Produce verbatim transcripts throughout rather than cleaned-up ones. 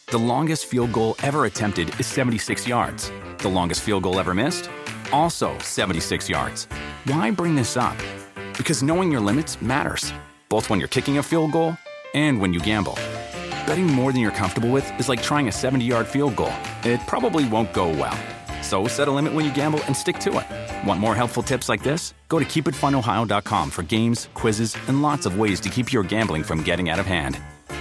The longest field goal ever attempted is seventy-six yards. The longest field goal ever missed? Also seventy-six yards. Why bring this up? Because knowing your limits matters, both when you're kicking a field goal and when you gamble. Betting more than you're comfortable with is like trying a seventy-yard field goal. It probably won't go well. So set a limit when you gamble and stick to it. Want more helpful tips like this? Go to keep it fun ohio dot com for games, quizzes, and lots of ways to keep your gambling from getting out of hand.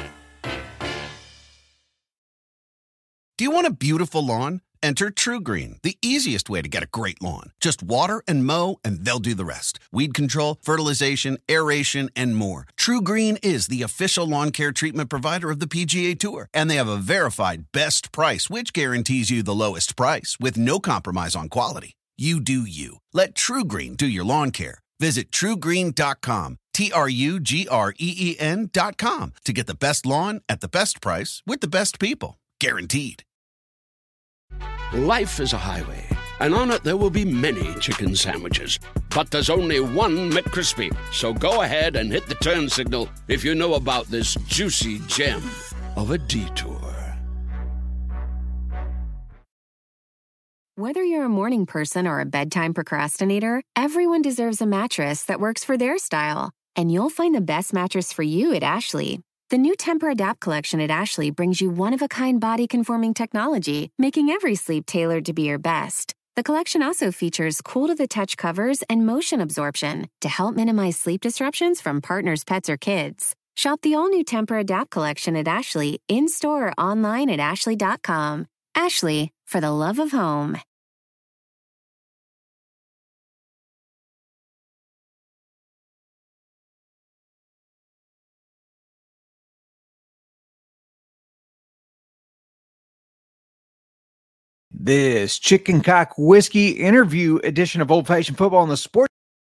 Do you want a beautiful lawn? Enter TruGreen, the easiest way to get a great lawn. Just water and mow, and they'll do the rest. Weed control, fertilization, aeration, and more. TruGreen is the official lawn care treatment provider of the P G A Tour, and they have a verified best price, which guarantees you the lowest price with no compromise on quality. You do you. Let TruGreen do your lawn care. Visit true green dot com, T R U G R E E N dot com, to get the best lawn at the best price with the best people. Guaranteed. Life is a highway, and on it there will be many chicken sandwiches. But there's only one McCrispy. So go ahead and hit the turn signal if you know about this juicy gem of a detour. Whether you're a morning person or a bedtime procrastinator, everyone deserves a mattress that works for their style. And you'll find the best mattress for you at Ashley. The new Tempur-Adapt collection at Ashley brings you one-of-a-kind body-conforming technology, making every sleep tailored to be your best. The collection also features cool-to-the-touch covers and motion absorption to help minimize sleep disruptions from partners, pets, or kids. Shop the all-new Tempur-Adapt collection at Ashley, in-store or online at ashley dot com. Ashley, for the love of home. This Chicken Cock Whiskey interview edition of Old Fashioned Football on the Sports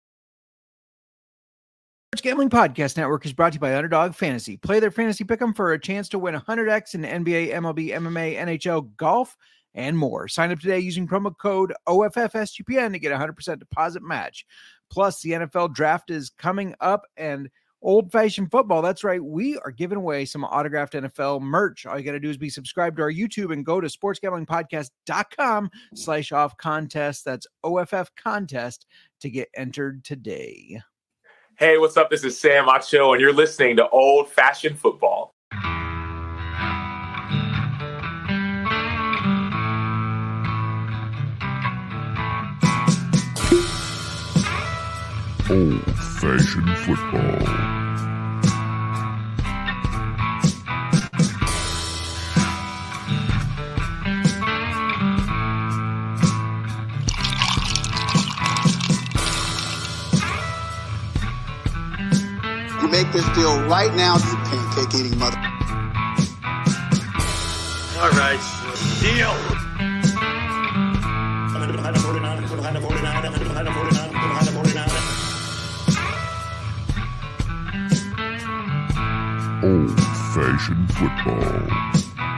Gambling Podcast Network is brought to you by Underdog Fantasy. Play their fantasy pick'em for a chance to win one hundred x in N B A, M L B, M M A, N H L, golf, and more. Sign up today using promo code O F F S G P N to get a one hundred percent deposit match. Plus, the N F L draft is coming up, and Old Fashioned Football, that's right, we are giving away some autographed N F L merch. All you got to do is be subscribed to our YouTube and go to sportsgamblingpodcast.com slash off contest. That's O F F contest to get entered today. Hey, what's up? This is Sam Acho, and you're listening to Old Fashioned Football. Old Fashioned Football. You make this deal right now, you pancake eating mother. All right, deal. Old Fashioned Football.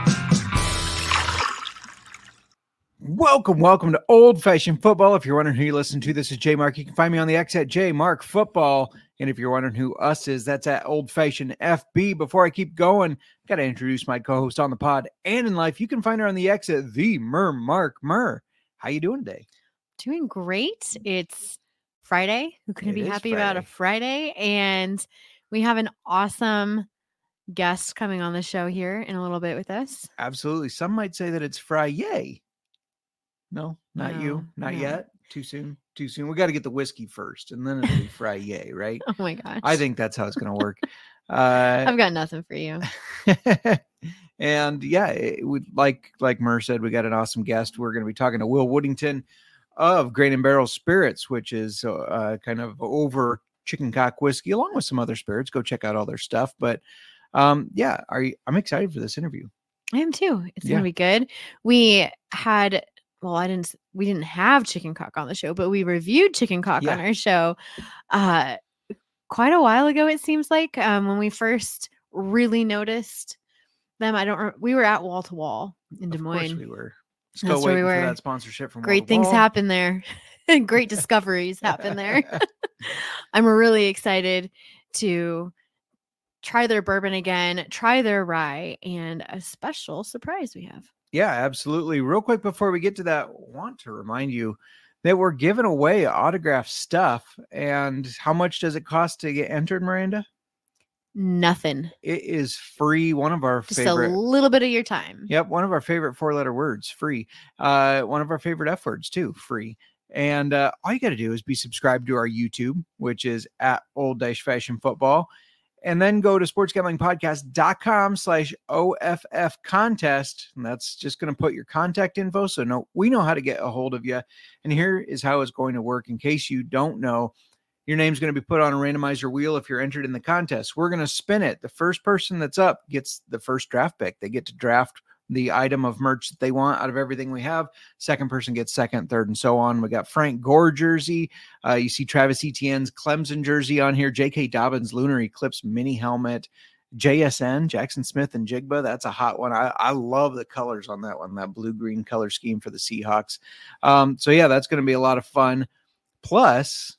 Welcome, welcome to Old Fashioned Football. If you're wondering who you listen to, this is J Mark. You can find me on the X at J Mark Football. And if you're wondering who us is, that's at Old Fashioned F B. Before I keep going, got to introduce my co-host on the pod and in life. You can find her on the X at the Mer Mark Mer. How you doing today? Doing great. It's Friday. Who couldn't It be is happy Friday. about a Friday? And we have an awesome guest coming on the show here in a little bit with us. Absolutely. Some might say that it's Friday. No, not No, you. Not no. yet. Too soon. Too soon. We got to get the whiskey first, and then it'll be Friday, right? Oh my gosh. I think that's how it's going to work. Uh, I've got nothing for you. and yeah, it would like like Mer said, we got an awesome guest. We're going to be talking to Will Woodington of Grain and Barrel Spirits, which is uh, kind of over Chicken Cock Whiskey, along with some other spirits. Go check out all their stuff. But um, yeah, are you, I'm excited for this interview. I am too. It's Yeah. gonna be good. We had well, I didn't we didn't have chicken cock on the show, but we reviewed chicken cock Yeah. on our show uh quite a while ago, it seems like. Um when we first really noticed them. I don't re- we were at Wall to Wall in Des Of Moines. course we were. That's Still where we waiting for were. that sponsorship from Great Wall to things Wall. happen there. Great discoveries happen there. I'm really excited to try their bourbon again, try their rye, and a special surprise we have. Yeah, absolutely. Real quick before we get to that, I want to remind you that we're giving away autographed stuff. And how much does it cost to get entered, Miranda? Nothing. It is free. One of our Just favorite. a little bit of your time. Yep. One of our favorite four letter words, free. Uh, one of our favorite F words too, free. And uh, all you got to do is be subscribed to our YouTube, which is at Old Dash Fashion Football. And then go to sportsgamblingpodcast.com slash OFF contest. And that's just going to put your contact info. So no, we know how to get a hold of you. And here is how it's going to work. In case you don't know, your name's going to be put on a randomizer wheel if you're entered in the contest. We're going to spin it. The first person that's up gets the first draft pick. They get to draft the item of merch that they want out of everything we have. Second person gets second, third, and so on. We got Frank Gore jersey. Uh, you see Travis Etienne's Clemson jersey on here. J K. Dobbins Lunar Eclipse mini helmet. J S N, Jackson Smith and Jigba. That's a hot one. I, I love the colors on that one, that blue-green color scheme for the Seahawks. Um, so, yeah, that's going to be a lot of fun. Plus,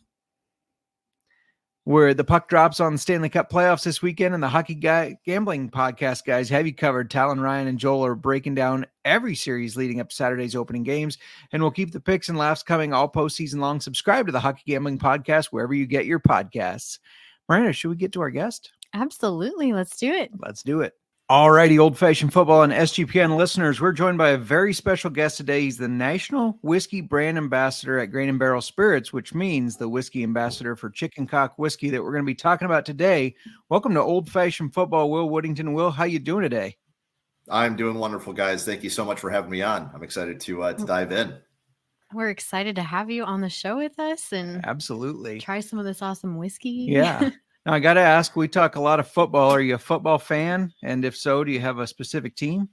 where the puck drops on the Stanley Cup playoffs this weekend, and the Hockey Guy Gambling Podcast guys have you covered. Talon, Ryan, and Joel are breaking down every series leading up to Saturday's opening games, and we'll keep the picks and laughs coming all postseason long. Subscribe to the Hockey Gambling Podcast wherever you get your podcasts. Miranda, should we get to our guest? Absolutely. Let's do it. Let's do it. All righty, Old Fashioned Football and S G P N listeners, we're joined by a very special guest today. He's the National Whiskey Brand Ambassador at Grain and Barrel Spirits, which means the whiskey ambassador for Chicken Cock Whiskey that we're going to be talking about today. Welcome to Old Fashioned Football, Will Woodington. Will, how you doing today? I'm doing wonderful, guys. Thank you so much for having me on. I'm excited to uh, to dive in. We're excited to have you on the show with us and absolutely try some of this awesome whiskey. Yeah. Now, I got to ask, we talk a lot of football. Are you a football fan? And if so, do you have a specific team?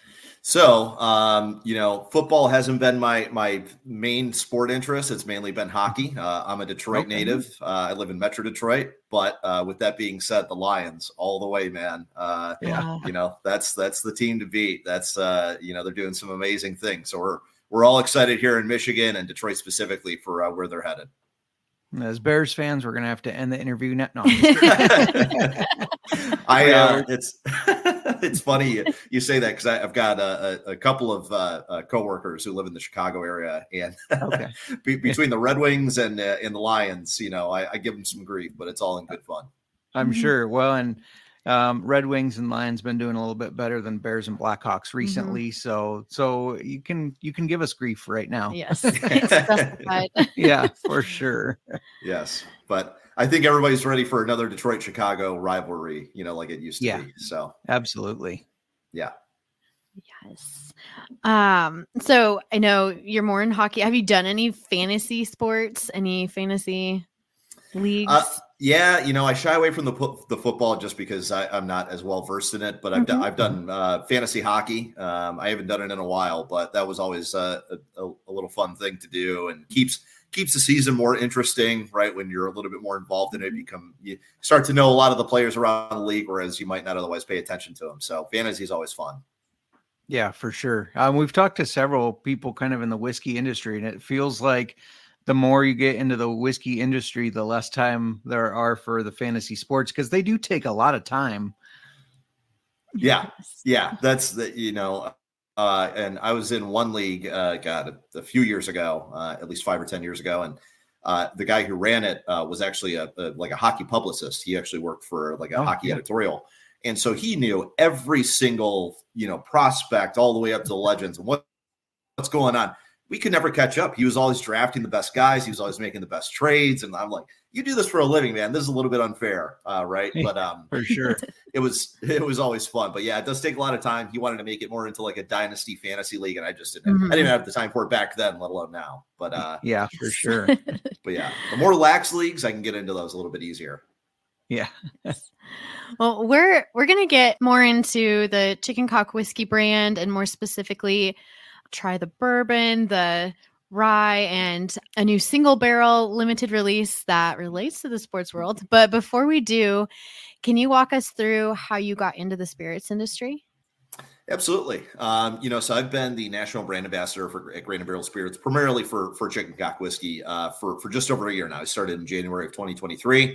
So, um, you know, football hasn't been my my main sport interest. It's mainly been hockey. Uh, I'm a Detroit okay. native. Uh, I live in Metro Detroit. But uh, with that being said, the Lions all the way, man. Uh, yeah. You know, that's that's the team to beat. That's, uh, you know, they're doing some amazing things. So we're, we're all excited here in Michigan and Detroit specifically for uh, where they're headed. As Bears fans, we're going to have to end the interview. No, no I uh, it's it's funny you, you say that because I've got a, a, a couple of uh, uh, coworkers who live in the Chicago area, and okay. be, between the Red Wings and uh, and the Lions, you know, I, I give them some grief, but it's all in good fun. I'm sure. Well, and um, Red Wings and Lions been doing a little bit better than Bears and Blackhawks recently, mm-hmm. so so you can you can give us grief right now. Yes, yeah, for sure. Yes, but I think everybody's ready for another Detroit Chicago rivalry, you know, like it used to yeah, be. So absolutely, yeah. Yes. Um. So I know you're more in hockey. Have you done any fantasy sports? Any fantasy leagues? Uh, Yeah, you know, I shy away from the the football just because I, I'm not as well versed in it. But I've mm-hmm. done I've done uh, fantasy hockey. Um, I haven't done it in a while, but that was always uh, a, a little fun thing to do, and keeps keeps the season more interesting. Right, when you're a little bit more involved in it, you become you start to know a lot of the players around the league, whereas you might not otherwise pay attention to them. So fantasy is always fun. Yeah, for sure. Um, we've talked to several people kind of in the whiskey industry, and it feels like the more you get into the whiskey industry, the less time there are for the fantasy sports because they do take a lot of time. Yeah. Yeah. That's the, you know, uh, and I was in one league, uh, God, a, a few years ago, uh, at least five or ten years ago. And uh, the guy who ran it uh, was actually a, a, like a hockey publicist. He actually worked for like a oh, hockey yeah. editorial. And so he knew every single, you know, prospect all the way up to the legends and what, what's going on. We could never catch up. He was always drafting the best guys. He was always making the best trades. And I'm like, you do this for a living, man. This is a little bit unfair. Uh, right. But um, for sure. it was, it was always fun, but yeah, it does take a lot of time. He wanted to make it more into like a dynasty fantasy league. And I just didn't, mm-hmm. I didn't have the time for it back then, let alone now, but uh, yeah, for sure. But yeah, the more lax leagues, I can get into those a little bit easier. Yeah. Well, we're, we're going to get more into the Chicken Cock Whiskey brand and more specifically try the bourbon, the rye, and a new single barrel limited release that relates to the sports world. But before we do, can you walk us through how you got into the spirits industry? Absolutely. Um, you know, so I've been the national brand ambassador for at Grain and Barrel Spirits, primarily for, for Chicken Cock Whiskey uh, for, for just over a year now. I started in January of twenty twenty-three.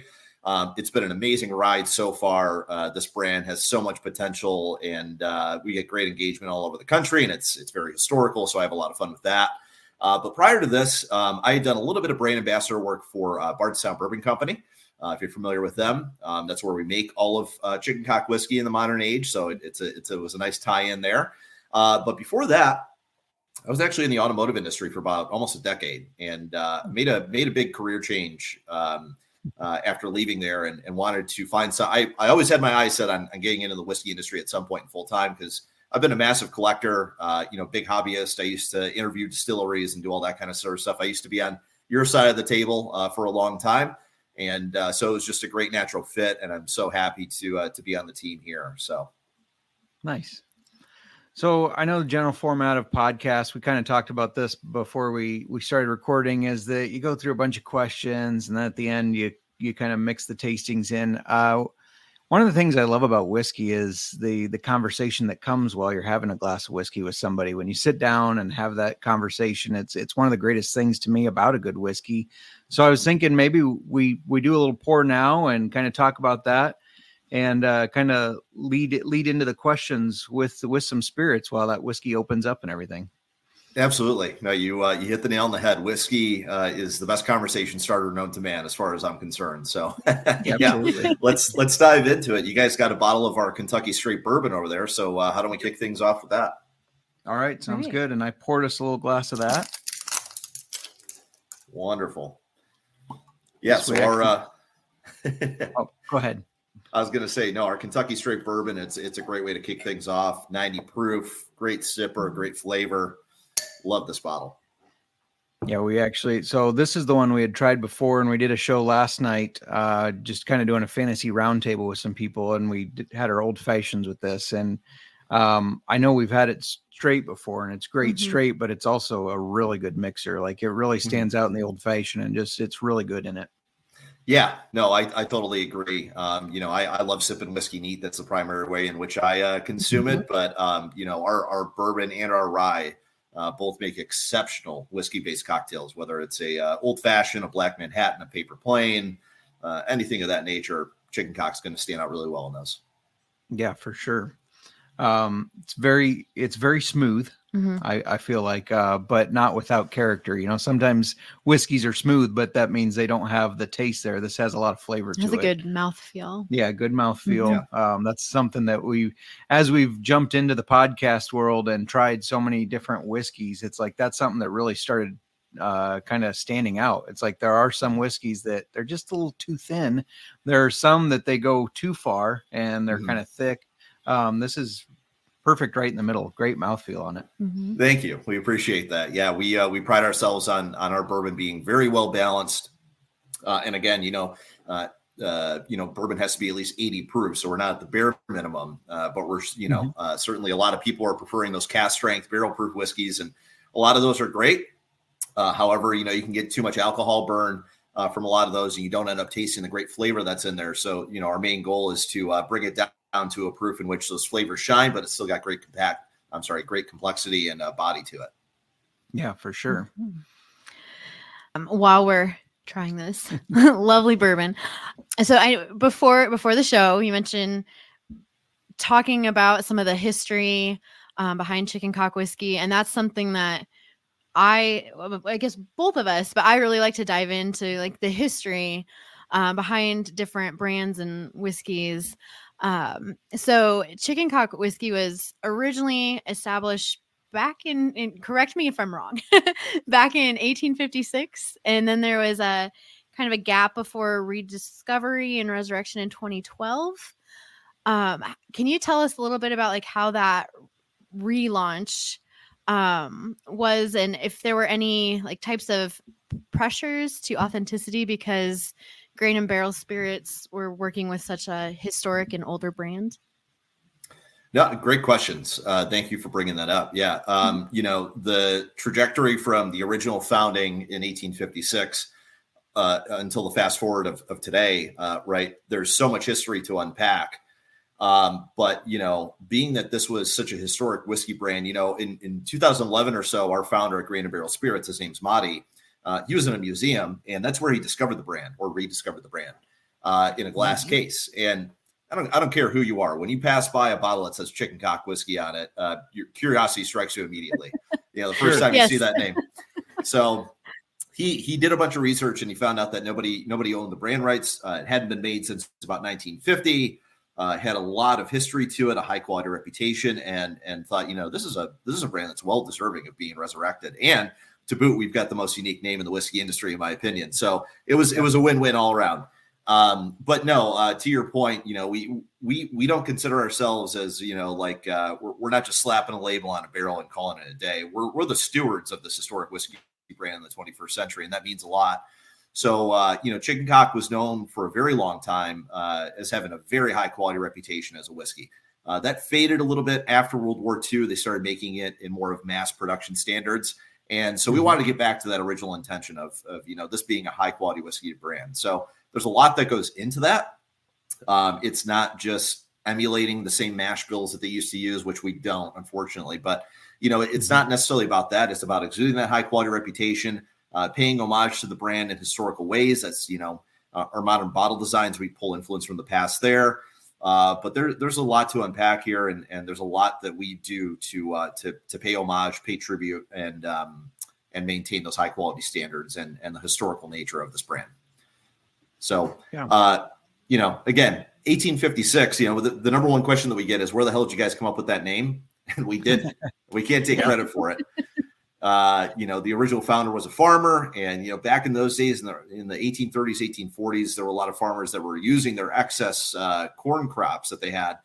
Um, it's been an amazing ride so far. Uh, this brand has so much potential, and uh, we get great engagement all over the country, and it's it's very historical, so I have a lot of fun with that. Uh, but prior to this, um, I had done a little bit of brand ambassador work for uh, Bardstown Bourbon Company. Uh, if you're familiar with them, um, that's where we make all of uh, Chicken Cock whiskey in the modern age. So it, it's a, it's a, it was a nice tie-in there. Uh, but before that, I was actually in the automotive industry for about almost a decade, and uh, made a made a big career change um, uh, after leaving there, and, and wanted to find some. I, I always had my eyes set on, on getting into the whiskey industry at some point full time, because I've been a massive collector, uh, you know, big hobbyist. I used to interview distilleries and do all that kind of sort of stuff. I used to be on your side of the table uh, for a long time. And uh, so it was just a great natural fit. And I'm so happy to uh, to be on the team here. So nice. So I know the general format of podcasts, we kind of talked about this before we, we started recording, is that you go through a bunch of questions, and then at the end you, you kind of mix the tastings in. Uh, One of the things I love about whiskey is the the conversation that comes while you're having a glass of whiskey with somebody. When you sit down and have that conversation, it's it's one of the greatest things to me about a good whiskey. So I was thinking maybe we we do a little pour now and kind of talk about that, and uh, kind of lead lead into the questions with with some spirits while that whiskey opens up and everything. Absolutely. No, you uh, you hit the nail on the head. Whiskey uh, is the best conversation starter known to man, as far as I'm concerned. So, yeah, let's let's dive into it. You guys got a bottle of our Kentucky Straight Bourbon over there. So, uh, how do we kick things off with that? All right, sounds Great. good. And I poured us a little glass of that. Wonderful. Yeah. So our uh, oh, go ahead. I was going to say, no, our Kentucky Straight Bourbon. It's it's a great way to kick things off. ninety proof, great sipper, great flavor. Love this bottle. Yeah, we actually, so this is the one we had tried before, and we did a show last night, uh, just kind of doing a fantasy roundtable with some people, and we did, had our old fashions with this. And um, I know we've had it straight before, and it's great mm-hmm. straight, but it's also a really good mixer. Like, it really stands mm-hmm. out in the old fashioned, and just, it's really good in it. Yeah, no, I, I totally agree. Um, you know, I, I love sipping whiskey neat. That's the primary way in which I uh, consume mm-hmm. it. But, um, you know, our, our bourbon and our rye Uh, both make exceptional whiskey-based cocktails, whether it's a uh, old-fashioned, a Black Manhattan, a Paper Plain, uh, anything of that nature. Chicken Cock's going to stand out really well in those. Yeah, for sure. Um, it's very, it's very smooth. Mm-hmm. I, I feel like, uh, but not without character. You know, sometimes whiskeys are smooth, but that means they don't have the taste there. This has a lot of flavor to it. It has a good mouthfeel. Yeah, good mouthfeel. Mm-hmm. Um, that's something that we, as we've jumped into the podcast world and tried so many different whiskeys, it's like that's something that really started uh, kind of standing out. It's like there are some whiskeys that they're just a little too thin. There are some that they go too far and they're mm-hmm. kind of thick. Um, this is perfect right in the middle. Great mouthfeel on it. Mm-hmm. Thank you. We appreciate that. Yeah, we uh, we pride ourselves on on our bourbon being very well balanced. Uh, and again, you know, uh, uh, you know, bourbon has to be at least eighty proof, so we're not at the bare minimum. Uh, but we're, you know, mm-hmm. uh, certainly a lot of people are preferring those cast strength barrel proof whiskeys, and a lot of those are great. Uh, however, you know, you can get too much alcohol burn uh, from a lot of those, and you don't end up tasting the great flavor that's in there. So, you know, our main goal is to uh, bring it down. down to a proof in which those flavors shine, but it's still got great compact, I'm sorry, great complexity and uh, body to it. Yeah, for sure. Mm-hmm. Um, while we're trying this lovely bourbon. So I, before, before the show, you mentioned talking about some of the history um, behind Chicken Cock whiskey. And that's something that I, I guess both of us, but I really like to dive into like the history uh, behind different brands and whiskeys. Um, so Chicken Cock whiskey was originally established back in, in correct me if I'm wrong, back in eighteen fifty-six. And then there was a kind of a gap before rediscovery and resurrection in twenty twelve. Um, can you tell us a little bit about like how that relaunch um, was, and if there were any like types of pressures to authenticity because Grain and Barrel Spirits were working with such a historic and older brand? No, great questions. Uh, thank you for bringing that up. Yeah. Um, mm-hmm. You know, the trajectory from the original founding in eighteen fifty-six uh, until the fast forward of, of today, uh, right? There's so much history to unpack. Um, but, you know, being that this was such a historic whiskey brand, you know, in, in two thousand eleven or so, our founder at Grain and Barrel Spirits, his name's Madi, Uh, he was in a museum, and that's where he discovered the brand or rediscovered the brand. uh, in a glass Mm-hmm. case. And I don't, I don't care who you are. When you pass by a bottle that says Chicken Cock whiskey on it, uh, your curiosity strikes you immediately. You know, the first time Yes. you see that name. So he he did a bunch of research and he found out that nobody nobody owned the brand rights. Uh, it hadn't been made since about nineteen fifty. Uh, had a lot of history to it, a high quality reputation, and and thought, you know, this is a this is a brand that's well deserving of being resurrected. And to boot, we've got the most unique name in the whiskey industry, in my opinion. So it was it was a win win all around. Um, but no, uh, to your point, you know, we, we, we don't consider ourselves as, you know, like, uh, we're, we're not just slapping a label on a barrel and calling it a day. We're, we're the stewards of this historic whiskey brand in the twenty-first century. And that means a lot. So, uh, you know, Chicken Cock was known for a very long time, uh, as having a very high quality reputation as a whiskey. Uh, that faded a little bit after World War Two. They started making it in more of mass production standards. And so we wanted to get back to that original intention of, of, you know, this being a high quality whiskey brand. So there's a lot that goes into that. Um, it's not just emulating the same mash bills that they used to use, which we don't, unfortunately. But, you know, it's not necessarily about that. It's about exuding that high quality reputation, uh, paying homage to the brand in historical ways. That's, you know, uh, our modern bottle designs. We pull influence from the past there. Uh, but there, there's a lot to unpack here, and, and there's a lot that we do to uh, to to pay homage, pay tribute, and um, and maintain those high quality standards and and the historical nature of this brand. So, yeah. uh, you know, again, eighteen fifty-six. You know, the, the number one question that we get is, where the hell did you guys come up with that name? And we did. We can't take credit for it. Uh, you know, the original founder was a farmer, and, you know, back in those days, in the, in the eighteen thirties, eighteen forties, there were a lot of farmers that were using their excess uh, corn crops that they had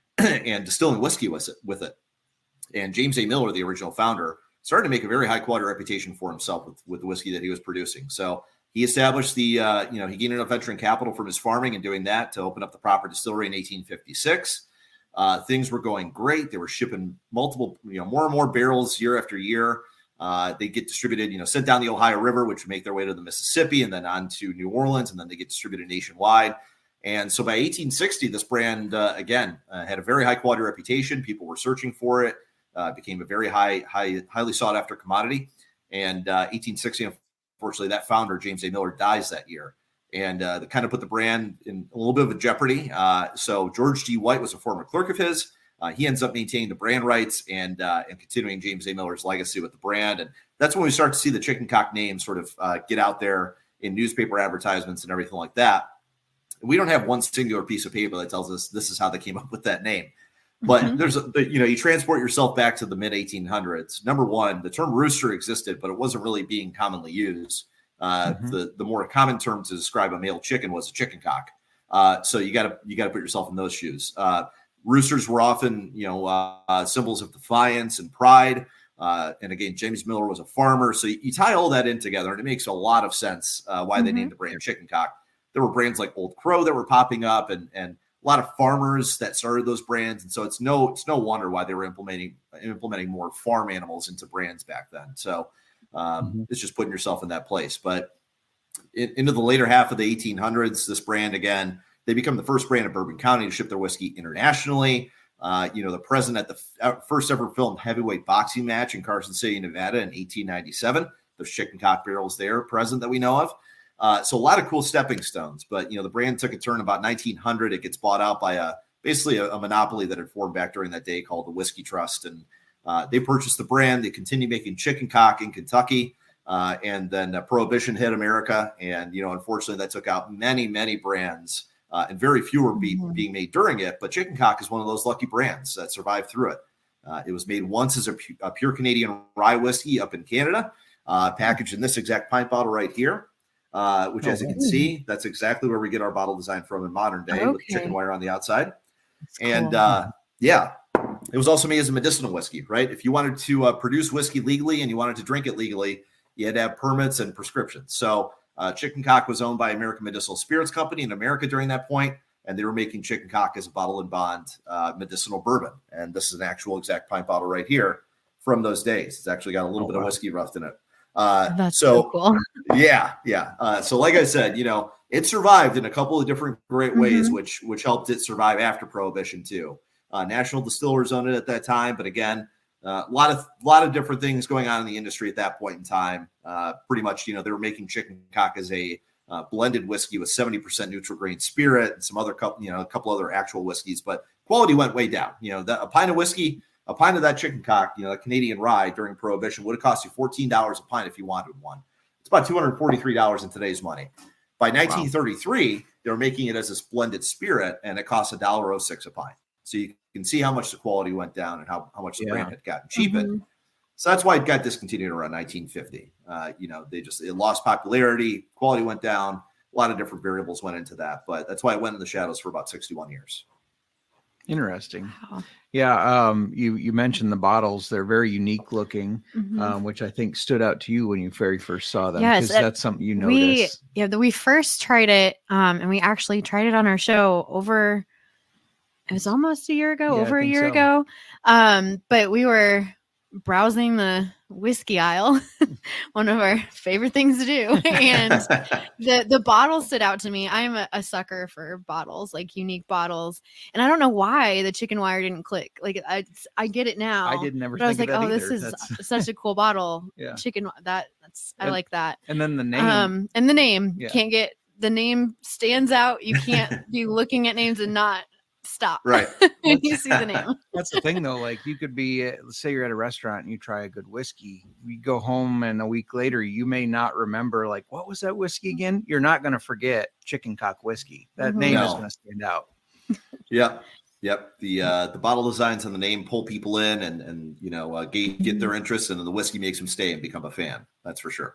and distilling whiskey with it, with it. And James A. Miller, the original founder, started to make a very high quality reputation for himself with, with the whiskey that he was producing. So he established the, uh, you know, he gained enough venture capital from his farming and doing that to open up the proper distillery in eighteen fifty-six. Uh, things were going great. They were shipping multiple, you know, more and more barrels year after year. Uh, they get distributed, you know, sent down the Ohio River, which would make their way to the Mississippi and then on to New Orleans, and then they get distributed nationwide. And so by eighteen sixty, this brand, uh, again, uh, had a very high quality reputation. People were searching for it. Uh, became a very high, high, highly sought after commodity. And uh, eighteen sixty, unfortunately, that founder, James A. Miller, dies that year. And uh, that kind of put the brand in a little bit of a jeopardy. Uh, so George G. White was a former clerk of his. Uh, he ends up maintaining the brand rights and uh, and continuing James A. Miller's legacy with the brand. And that's when we start to see the Chicken Cock name sort of uh, get out there in newspaper advertisements and everything like that. We don't have one singular piece of paper that tells us this is how they came up with that name. But mm-hmm. there's, a, you know, you transport yourself back to the mid eighteen hundreds. Number one, the term rooster existed, but it wasn't really being commonly used. Uh, mm-hmm. The the more common term to describe a male chicken was a chicken cock. Uh, so you got to you got to put yourself in those shoes. Uh, roosters were often, you know, uh, symbols of defiance and pride. Uh, and again, James Miller was a farmer. So you, you tie all that in together, and it makes a lot of sense uh, why mm-hmm. they named the brand Chicken Cock. There were brands like Old Crow that were popping up, and and a lot of farmers that started those brands. And so it's no, it's no wonder why they were implementing, implementing more farm animals into brands back then. So um, mm-hmm. it's just putting yourself in that place. But in, into the later half of the eighteen hundreds, this brand, again, they become the first brand in Bourbon County to ship their whiskey internationally. Uh, you know, the present at the f- first ever filmed heavyweight boxing match in Carson City, Nevada in eighteen ninety-seven. There's Chicken Cock barrels there present that we know of. Uh, so a lot of cool stepping stones, but, you know, the brand took a turn about nineteen hundred. It gets bought out by a basically a, a monopoly that had formed back during that day called the Whiskey Trust. And uh, they purchased the brand. They continued making Chicken Cock in Kentucky. Uh, and then uh, Prohibition hit America. And, you know, unfortunately that took out many, many brands uh, and very few were be, mm-hmm. being made during it. But Chicken Cock is one of those lucky brands that survived through it. Uh, it was made once as a, pu- a pure Canadian rye whiskey up in Canada, uh, packaged in this exact pint bottle right here. Uh, which, oh, as you can see, that's exactly where we get our bottle design from in modern day, okay. with chicken wire on the outside. That's and cool. uh, yeah, it was also made as a medicinal whiskey, right? If you wanted to uh, produce whiskey legally and you wanted to drink it legally, you had to have permits and prescriptions. So uh, Chicken Cock was owned by American Medicinal Spirits Company in America during that point, and they were making Chicken Cock as a bottle and bond uh, medicinal bourbon. And this is an actual exact pint bottle right here from those days. It's actually got a little oh, bit wow. of whiskey roughed in it. Uh, That's so, so cool. yeah, yeah. Uh, so like I said, you know, it survived in a couple of different great ways, mm-hmm. which, which helped it survive after Prohibition too. Uh, National Distillers owned it at that time, but again, a uh, lot of, lot of different things going on in the industry at that point in time. Uh, pretty much, you know, they were making Chicken Cock as a, uh, blended whiskey with seventy percent neutral grain spirit and some other couple, you know, a couple other actual whiskeys, but quality went way down. You know, the, a pint of whiskey, a pint of that chicken cock, you know, a Canadian rye during Prohibition would have cost you fourteen dollars a pint if you wanted one. It's about two hundred forty-three dollars in today's money. By nineteen thirty-three, wow. they were making it as this blended spirit, and it costs one dollar oh six a pint. So you can see how much the quality went down and how, how much the yeah. brand had gotten cheapened. Mm-hmm. So that's why it got discontinued around nineteen fifty. Uh, you know, they just it lost popularity, quality went down. A lot of different variables went into that, but that's why it went in the shadows for about sixty-one years. Interesting. Wow. Yeah. Um, you, you mentioned the bottles. They're very unique looking, mm-hmm. um, which I think stood out to you when you very first saw them. Yes. Because that's something you we, noticed. Yeah. The, we first tried it um, and we actually tried it on our show over, it was almost a year ago, yeah, over a year so. ago. Um, but we were browsing the whiskey aisle, one of our favorite things to do. And the, the bottle stood out to me. I'm a, a sucker for bottles, like unique bottles. And I don't know why the chicken wire didn't click. Like I, I get it now. I did never but think I was like, of that oh, either. this is that's... such a cool bottle. Yeah. Chicken. That that's, I and, like that. And then the name, um, and the name yeah. can't get, the name stands out. You can't be looking at names and not stop right when you see the name. That's the thing though, like you could be uh, let's say you're at a restaurant and you try a good whiskey, you go home and a week later you may not remember like what was that whiskey again. You're not going to forget chicken cock whiskey. That mm-hmm. name no. is going to stand out. Yep yep the uh the bottle designs and the name pull people in and and you know uh, get, get their interest, and then the whiskey makes them stay and become a fan. That's for sure.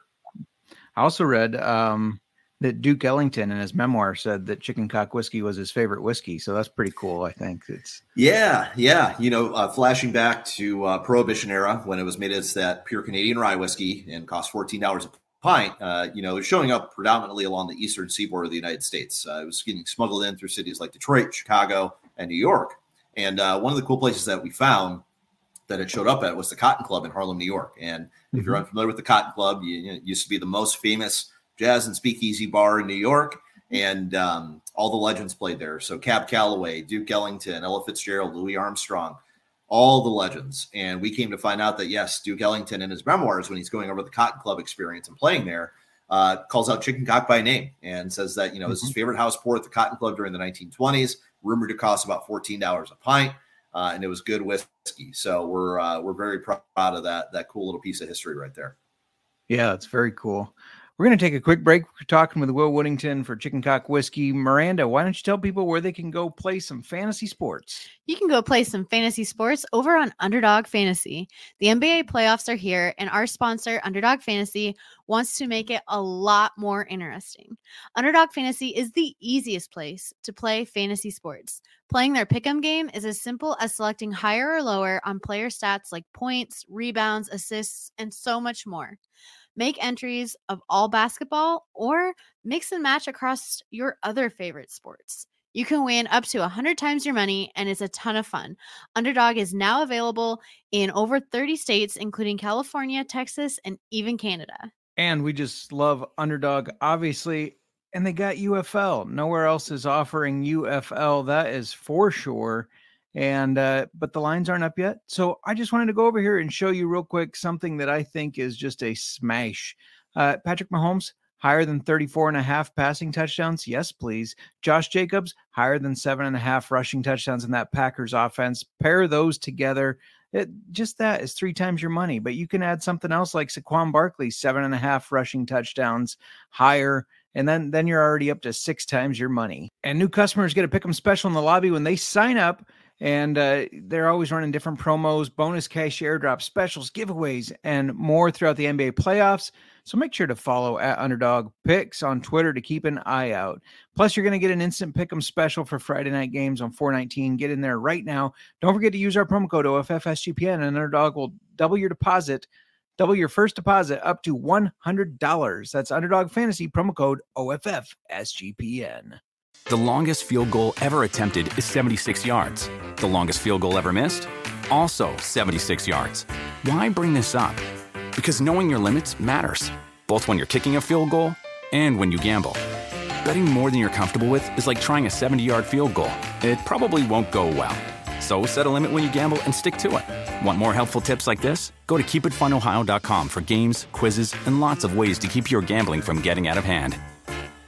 I also read um that Duke Ellington in his memoir said that chicken cock whiskey was his favorite whiskey. So that's pretty cool. I think it's yeah. Yeah. You know, uh, flashing back to uh Prohibition era when it was made as that pure Canadian rye whiskey and cost fourteen dollars a pint, uh, you know, it was showing up predominantly along the eastern seaboard of the United States. Uh, it was getting smuggled in through cities like Detroit, Chicago, and New York. And uh, one of the cool places that we found that it showed up at was the Cotton Club in Harlem, New York. And mm-hmm. if you're unfamiliar with the Cotton Club, you, you know, it used to be the most famous jazz and speakeasy bar in New York, and um, all the legends played there. So Cab Calloway, Duke Ellington, Ella Fitzgerald, Louis Armstrong, all the legends. And we came to find out that, yes, Duke Ellington in his memoirs, when he's going over the Cotton Club experience and playing there, uh, calls out chicken cock by name and says that, you know, mm-hmm. it's his favorite house pour at the Cotton Club during the nineteen twenties, rumored to cost about fourteen dollars a pint. Uh, and it was good whiskey. So we're uh, we're very proud of that, that cool little piece of history right there. Yeah, it's very cool. We're going to take a quick break. We're talking with Will Woodington for Chicken Cock Whiskey. Miranda, why don't you tell people where they can go play some fantasy sports? You can go play some fantasy sports over on Underdog Fantasy. The N B A playoffs are here, and our sponsor, Underdog Fantasy, wants to make it a lot more interesting. Underdog Fantasy is the easiest place to play fantasy sports. Playing their pick'em game is as simple as selecting higher or lower on player stats like points, rebounds, assists, and so much more. Make entries of all basketball or mix and match across your other favorite sports. You can win up to one hundred times your money, and it's a ton of fun. Underdog is now available in over thirty states, including California, Texas, and even Canada. And we just love Underdog, obviously, and they got U F L. Nowhere else is offering U F L, that is for sure. And, uh, but the lines aren't up yet. So I just wanted to go over here and show you real quick something that I think is just a smash. Uh, Patrick Mahomes, higher than thirty-four and a half passing touchdowns. Yes, please. Josh Jacobs, higher than seven and a half rushing touchdowns in that Packers offense. Pair those together. It, just that is three times your money, but you can add something else like Saquon Barkley, seven and a half rushing touchdowns higher. And then, then you're already up to six times your money. And new customers get a pick 'em special in the lobby when they sign up. And uh, they're always running different promos, bonus cash airdrop specials, giveaways, and more throughout the N B A playoffs. So make sure to follow at Underdog Picks on Twitter to keep an eye out. Plus, you're going to get an instant pick'em special for Friday night games on four nineteen. Get in there right now. Don't forget to use our promo code O F F S G P N, and Underdog will double your deposit, double your first deposit up to one hundred dollars. That's Underdog Fantasy, promo code O F F S G P N. The longest field goal ever attempted is seventy-six yards. The longest field goal ever missed? Also seventy-six yards. Why bring this up? Because knowing your limits matters, both when you're kicking a field goal and when you gamble. Betting more than you're comfortable with is like trying a seventy-yard field goal. It probably won't go well. So set a limit when you gamble and stick to it. Want more helpful tips like this? Go to keep it fun ohio dot com for games, quizzes, and lots of ways to keep your gambling from getting out of hand.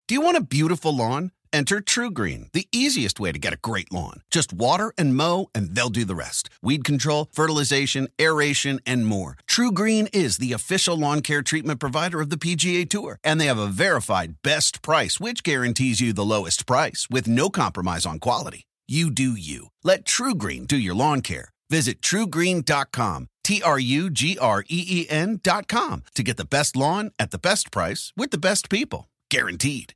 Do you want a beautiful lawn? Enter TruGreen, the easiest way to get a great lawn. Just water and mow, and they'll do the rest. Weed control, fertilization, aeration, and more. TruGreen is the official lawn care treatment provider of the P G A Tour, and they have a verified best price, which guarantees you the lowest price with no compromise on quality. You do you. Let TruGreen do your lawn care. Visit True Green dot com, T R U G R E E N dot com, to get the best lawn at the best price with the best people. Guaranteed.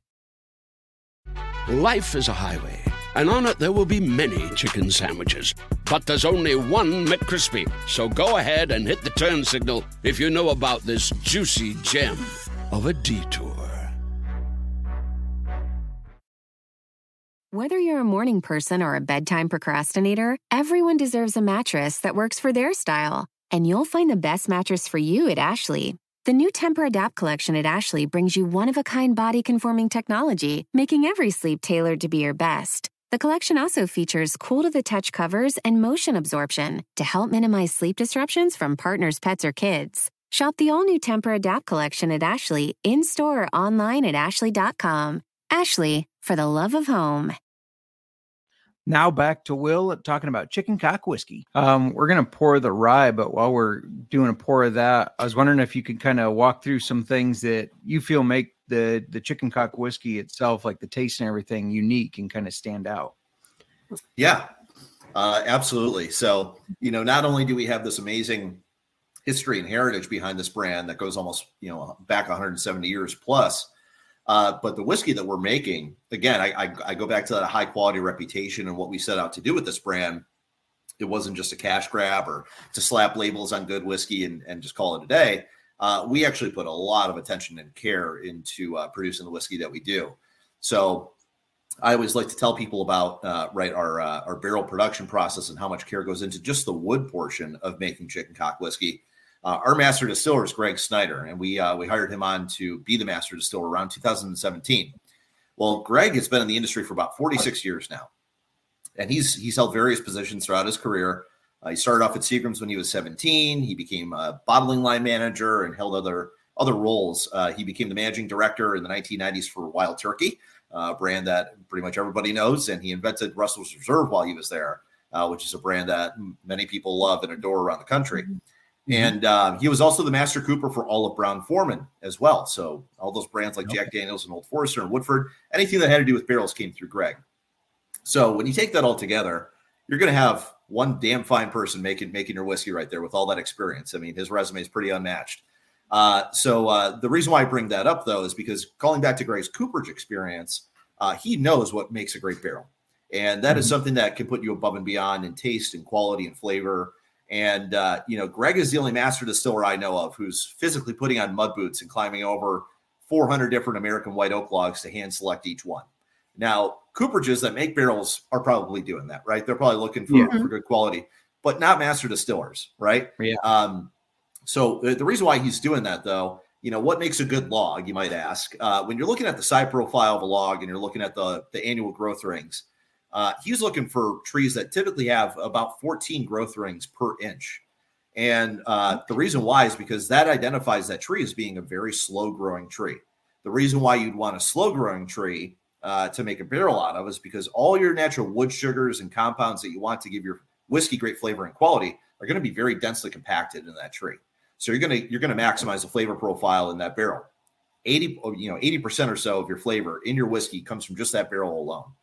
Life is a highway, and on it there will be many chicken sandwiches. But there's only one McCrispy. So go ahead and hit the turn signal if you know about this juicy gem of a detour. Whether you're a morning person or a bedtime procrastinator, everyone deserves a mattress that works for their style. And you'll find the best mattress for you at Ashley. The new Tempur-Adapt collection at Ashley brings you one-of-a-kind body-conforming technology, making every sleep tailored to be your best. The collection also features cool-to-the-touch covers and motion absorption to help minimize sleep disruptions from partners, pets, or kids. Shop the all-new Tempur-Adapt collection at Ashley, in-store or online at ashley dot com. Ashley, for the love of home. Now back to Will talking about chicken cock whiskey. Um, we're going to pour the rye, but while we're doing a pour of that, I was wondering if you could kind of walk through some things that you feel make the, the chicken cock whiskey itself, like the taste and everything, unique and kind of stand out. Yeah, uh, absolutely. So, you know, not only do we have this amazing history and heritage behind this brand that goes almost, you know, back one hundred seventy years plus, Uh, but the whiskey that we're making, again, I, I, I go back to that high quality reputation and what we set out to do with this brand. It wasn't just a cash grab or to slap labels on good whiskey and, and just call it a day. Uh, we actually put a lot of attention and care into uh, producing the whiskey that we do. So I always like to tell people about uh, right our uh, our barrel production process and how much care goes into just the wood portion of making chicken cock whiskey. Uh, our master distiller is Greg Snyder, and we uh, we hired him on to be the master distiller around two thousand seventeen. Well, Greg has been in the industry for about forty-six years now, and he's he's held various positions throughout his career. Uh, he started off at Seagram's when he was seventeen. He became a bottling line manager and held other other roles. Uh, he became the managing director in the nineteen nineties for Wild Turkey, a brand that pretty much everybody knows, and he invented Russell's Reserve while he was there, uh, which is a brand that many people love and adore around the country. Mm-hmm. And uh, he was also the master cooper for all of Brown-Forman as well. So all those brands like okay. Jack Daniels and Old Forester and Woodford, anything that had to do with barrels came through Greg. So when you take that all together, you're going to have one damn fine person making making your whiskey right there with all that experience. I mean, his resume is pretty unmatched. Uh, so uh, the reason why I bring that up, though, is because calling back to Greg's cooperage experience, uh, he knows what makes a great barrel. And that mm-hmm. is something that can put you above and beyond in taste and quality and flavor. And, uh, you know, Greg is the only master distiller I know of who's physically putting on mud boots and climbing over four hundred different American white oak logs to hand select each one. Now, cooperages that make barrels are probably doing that, right? They're probably looking for, yeah. for good quality, but not master distillers, right? Yeah. Um, so the, the reason why he's doing that, though, you know, what makes a good log, you might ask? Uh, when you're looking at the side profile of a log and you're looking at the, the annual growth rings, Uh, he's looking for trees that typically have about fourteen growth rings per inch. And uh, the reason why is because that identifies that tree as being a very slow growing tree. The reason why you'd want a slow growing tree uh, to make a barrel out of is because all your natural wood sugars and compounds that you want to give your whiskey great flavor and quality are going to be very densely compacted in that tree. So you're going to you're going to maximize the flavor profile in that barrel. eighty, you know, eighty percent or so of your flavor in your whiskey comes from just that barrel alone.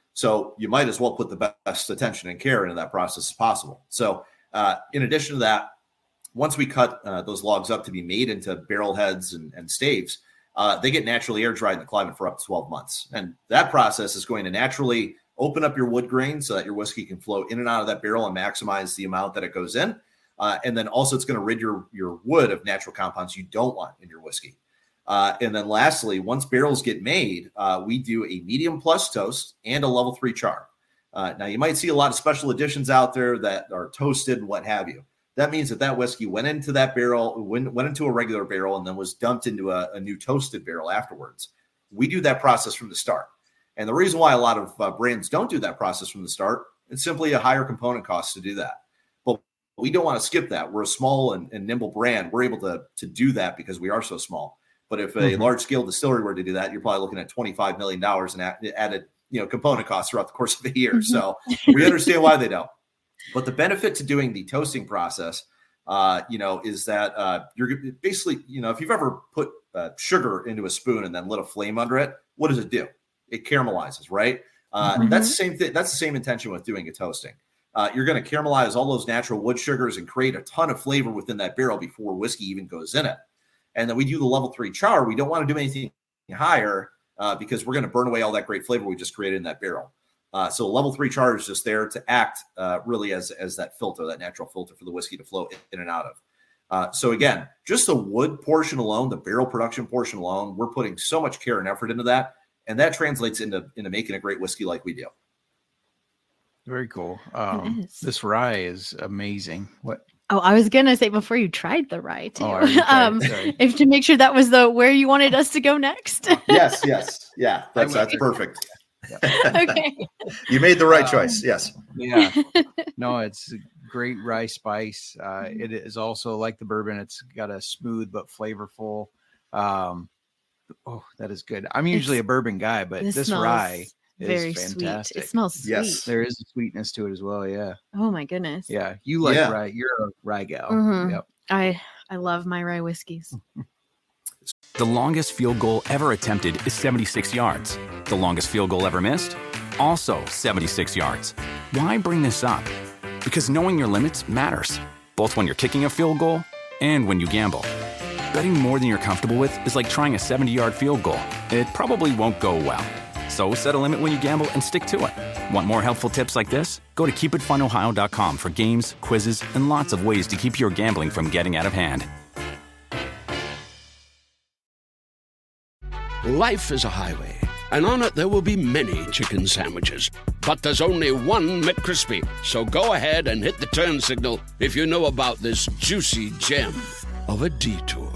So you might as well put the best attention and care into that process as possible. So uh, in addition to that, once we cut uh, those logs up to be made into barrel heads and, and staves, uh, they get naturally air dried in the climate for up to twelve months. And that process is going to naturally open up your wood grain so that your whiskey can flow in and out of that barrel and maximize the amount that it goes in. Uh, and then also it's going to rid your, your wood of natural compounds you don't want in your whiskey. Uh, and then lastly, once barrels get made, uh, we do a medium plus toast and a level three char. Uh, now, you might see a lot of special editions out there that are toasted and what have you. That means that that whiskey went into that barrel, went, went into a regular barrel, and then was dumped into a, a new toasted barrel afterwards. We do that process from the start. And the reason why a lot of uh, brands don't do that process from the start, it's simply a higher component cost to do that. But we don't want to skip that. We're a small and, and nimble brand. We're able to, to do that because we are so small. But if a Mhm. large scale distillery were to do that, you're probably looking at twenty-five million dollars in added, you know, component costs throughout the course of a year. Mhm. So we understand why they don't. But the benefit to doing the toasting process, uh, you know, is that uh, you're basically, you know, if you've ever put uh, sugar into a spoon and then lit a flame under it, what does it do? It caramelizes, right? Uh, Mhm. That's the same thing. That's the same intention with doing a toasting. Uh, you're going to caramelize all those natural wood sugars and create a ton of flavor within that barrel before whiskey even goes in it. And then we do the level three char. We don't want to do anything higher uh, because we're going to burn away all that great flavor we just created in that barrel. Uh, so level three char is just there to act uh, really as, as that filter, that natural filter for the whiskey to flow in and out of. Uh, so again, just the wood portion alone, the barrel production portion alone, we're putting so much care and effort into that. And that translates into, into making a great whiskey like we do. Very cool. Um, this rye is amazing. What? Oh, I was gonna say before you tried the rye too. Oh, I already tried it, um, sorry. if to make sure that was the where you wanted us to go next. Yes, yes. Yeah, that's, that's perfect. Okay. You made the right Um, choice. Yes. Yeah. No, it's a great rye spice. Uh, it is also like the bourbon. It's got a smooth but flavorful. Um, oh, that is good. I'm usually It's- a bourbon guy, but this this smells rye is very sweet. fantastic. It smells sweet. Yes. There is a sweetness to it as well. Yeah. Oh my goodness. Yeah. You like Yeah. rye. You're a rye gal. Mhm. Yep. I I love my rye whiskeys. The longest field goal ever attempted is seventy-six yards. The longest field goal ever missed? Also seventy-six yards. Why bring this up? Because knowing your limits matters, both when you're kicking a field goal and when you gamble. Betting more than you're comfortable with is like trying a seventy-yard field goal. It probably won't go well. So set a limit when you gamble and stick to it. Want more helpful tips like this? Go to keep it fun ohio dot com for games, quizzes, and lots of ways to keep your gambling from getting out of hand. Life is a highway, and on it there will be many chicken sandwiches. But there's only one McCrispy. So go ahead and hit the turn signal if you know about this juicy gem of a detour.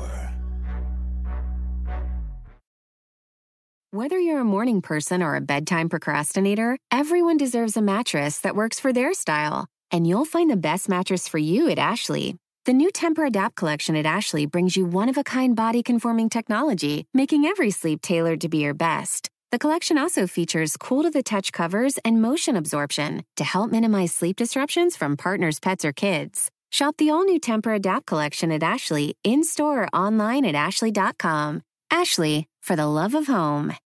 Whether you're a morning person or a bedtime procrastinator, everyone deserves a mattress that works for their style. And you'll find the best mattress for you at Ashley. The new Temper-Adapt collection at Ashley brings you one-of-a-kind body-conforming technology, making every sleep tailored to be your best. The collection also features cool-to-the-touch covers and motion absorption to help minimize sleep disruptions from partners, pets, or kids. Shop the all-new Temper-Adapt collection at Ashley, in-store or online at ashley dot com. Ashley, for the love of home.